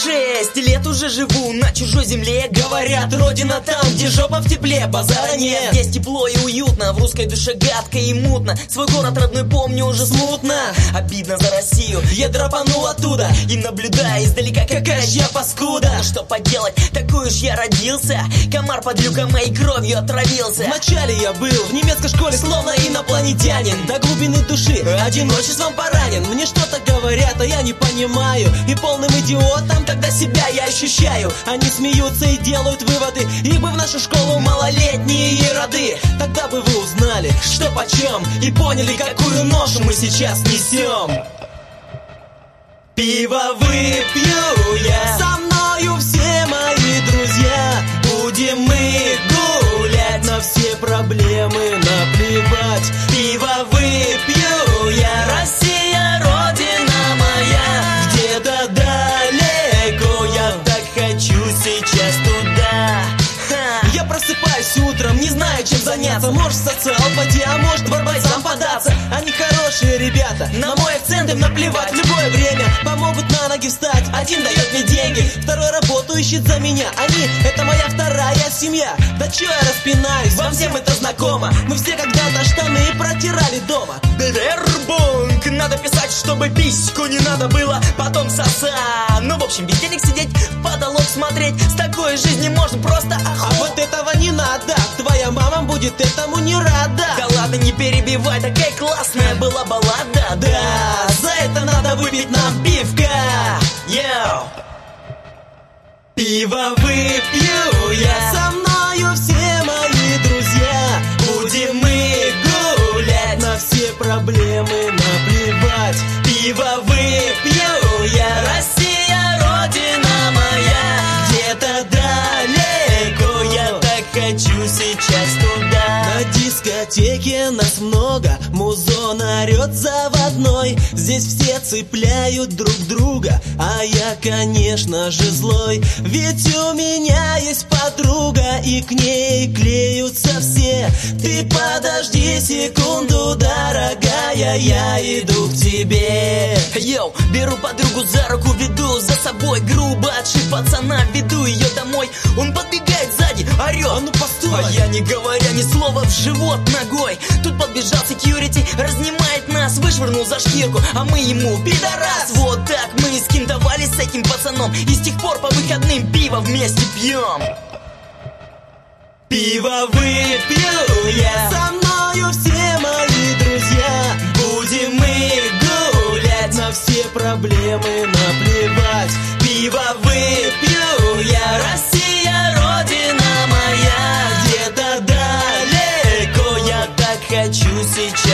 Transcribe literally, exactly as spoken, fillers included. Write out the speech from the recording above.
шесть лет уже живу на чужой земле. Говорят, родина там, где жопа в тепле, базара нет. Здесь тепло и уютно, в русской душе гадко и мутно. Свой город родной помню уже смутно. Обидно за Россию, я драпанул оттуда и наблюдаю издалека, какая ж я паскуда. Ну что поделать, такой уж я родился. Комар под люком моей кровью отравился. Вначале я был в немецкой школе словно инопланетянин, до глубины души одиночеством поранен. Мне что-то говорят, а я не понимаю, и полным идиотом тогда себя я ощущаю. Они смеются и делают выводы, ибо в нашу школу малолетние роды. Тогда бы вы узнали, что почем, и поняли, какую ношу мы сейчас несем. Пиво выпью я, со мною все мои друзья. будем мы гулять, на все проблемы наплевать. Пиво выпью я, Россия, родина моя. Где-то далеко, я так хочу сейчас туда. Ха. Я просыпаюсь утром, не знаю, чем заняться. Может, в социалпати, а может, барбайцам податься. Они хорошие ребята, на мой акцент им наплевать. В любое время помогут на ноги встать. Один дает мне деньги, второй работу ищет за меня. Они — это моя вторая семья. Да чё я распинаюсь, вам всем это знакомо. Мы все когда-то штаны протирали дома. Вербунг, надо писать, чтобы письку не надо было потом сосать. Ну, в общем, без денег сидеть, в потолок смотреть. С такой жизни можно просто охотиться. А вот этого не надо, твоя мама будет этому не рада. Да ладно, не перебивай, такая классная была баллада. Да, за это надо выпить нам пивка. Йоу. Пиво выпью я, со мною все мои друзья. будем мы гулять, на все проблемы наплевать. Пиво выпью я, Россия, родина моя. Где-то далеко, я так хочу сейчас туда. На дискотеке нас много, музон орет заводной. Здесь все цепляют друг друга, а я, конечно же, злой. Ведь у меня есть подруга, и к ней клеются все. Ты подожди секунду, дорогая, я иду к тебе. Йоу, беру подругу за руку, веду за собой, грубо отшив пацана, веду ее домой. Он подбегает сзади, орет: а ну постой! А я, не говоря ни слова, в живот ногой. Тут подбежал секьюрити, разнимает нас, вышвырнул за шкирку, а мы ему: пидорас! Вот так мы скинтовались с этим пацаном, и с тех пор по выходным пиво вместе пьем. Пиво выпью я, со мною все мои друзья. будем мы гулять, на все проблемы наплевать. Пиво выпью я, Россия, родина моя. Где-то далеко, я так хочу сейчас